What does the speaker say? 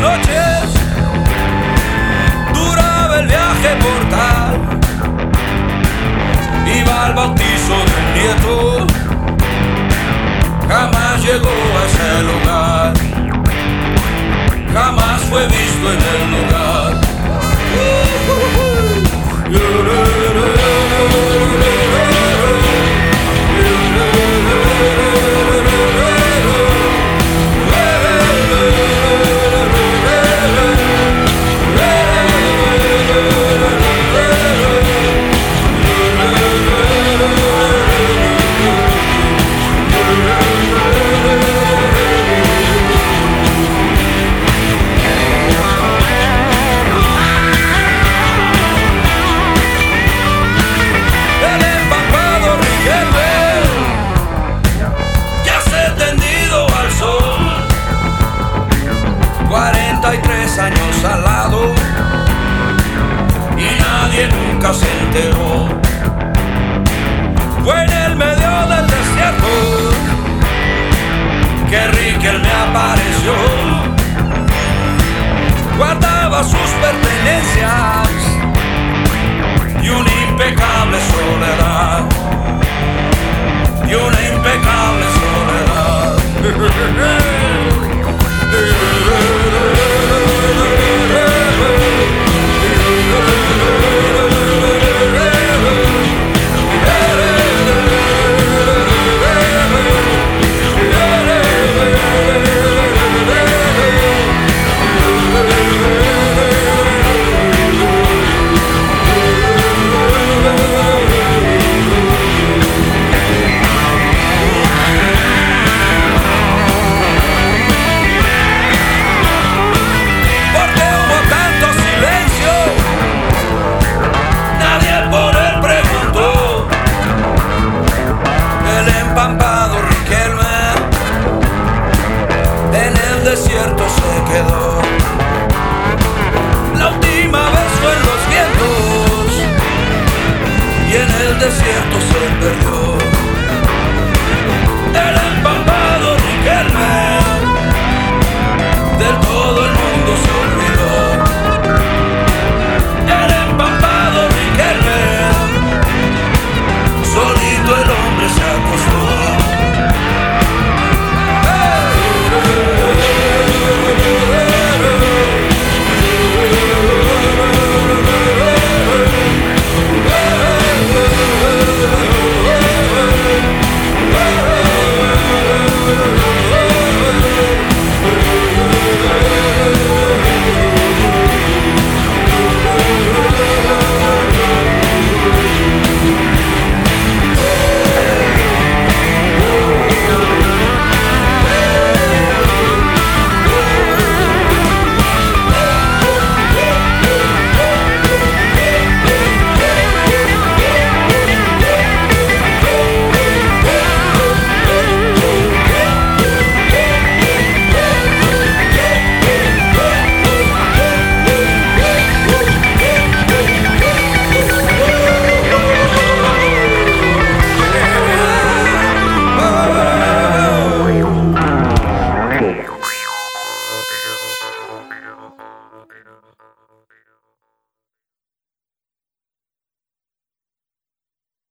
noches duraba el viaje mortal. Iba al bautizo del nieto, jamás llegó a ese lugar, jamás fue visto en el lugar. Años al lado y nadie nunca se enteró. Fue en el medio del desierto que Riquel me apareció. Guardaba sus pertenencias y una impecable soledad.